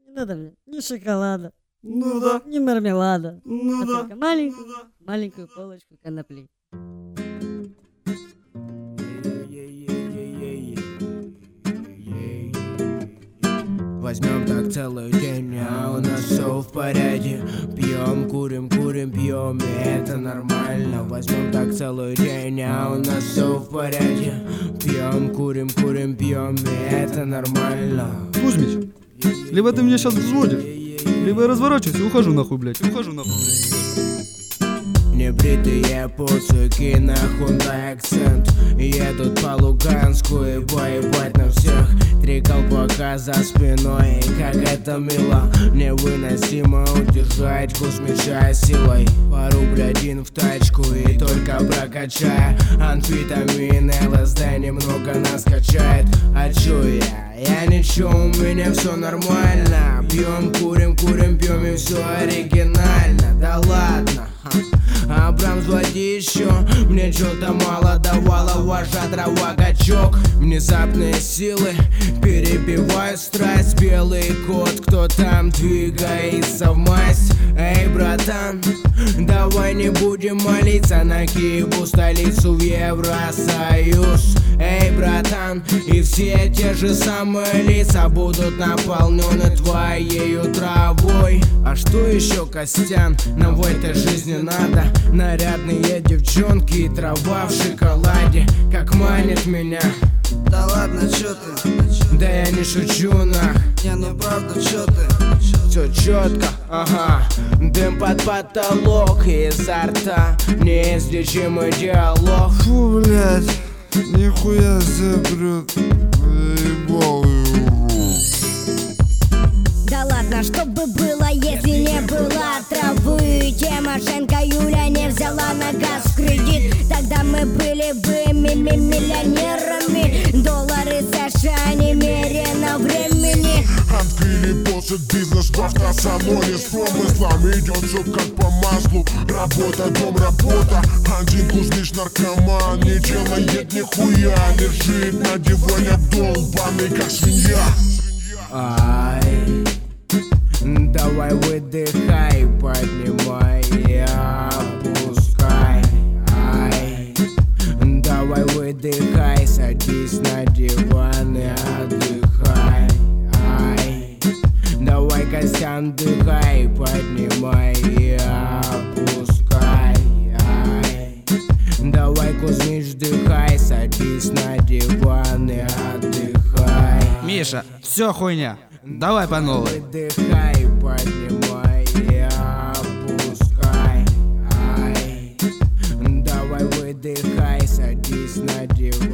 Не надо мне ни шоколада, Ну да. ни мармелада, Ну а да. только маленькую полочку конопли. Возьмем так целый день, а у нас все в порядке. Пьем, курим, пьем, и это нормально. Возьмем так целый день, а у нас все в порядке. Пьем, курим, пьем, и это нормально. Кузьмич, либо ты мне сейчас взводишь, либо я разворачиваюсь и ухожу нахуй, блядь. Небритые пуцуки на Hyundai Accent едут по Луганску и поебать на всех. Три колпака за спиной, как это мило. Невыносимо удержать Кузьмича силой. Пару блядин в тачку и только прокачая амфетамин, ЛСД немного нас качает. А чё я? Я ничего, у меня все нормально. Пьем, курим, пьем, и все оригинально. Да ладно. Абрам, звони еще. Мне что-то мало давала ваша трава качок. Внезапные силы перебивают страсть. Белый кот, кто там двигается в масть. Эй, братан, давай не будем молиться на Киеву, столицу в Евросоюз. Эй, братан, и все те же самые лица будут наполнены твоей травой. А что еще, Костян, нам в этой жизни надо? Нарядные девчонки и трава в шоколаде, как манит меня. Да ладно, чё ты? Да я не шучу, нах. Не, ну правда, чё ты? Все четко, ага. Дым под потолок, изо рта неизлечимый диалог. Фу, блядь, нихуя забрет, ебал Да ладно, чтобы было, если не было травы. Тимошенко Юля не взяла на газ в кредит. Тогда мы были бы миллионерами. Доллары США немерено времени. Открыли боссы бизнес в автосалоне с промыслом. Идет все как по маслу. Работа, дом, работа. Один Кузьмич наркоман, не делает нихуя. Лежит на диване долбаный как свинья. Ай, давай выдыхай, поднимай и опускай. Ай, давай выдыхай, садись на диван и отдыхай. Ай, давай, Костян, дыхай, поднимай и опускай. Ай, давай, Кузьмич, дыхай, садись на диван и отдыхай. Миша, все хуйня. Давай по новой. Выдыхай, поднимай и опускай. Ай, давай выдыхай, садись на диван.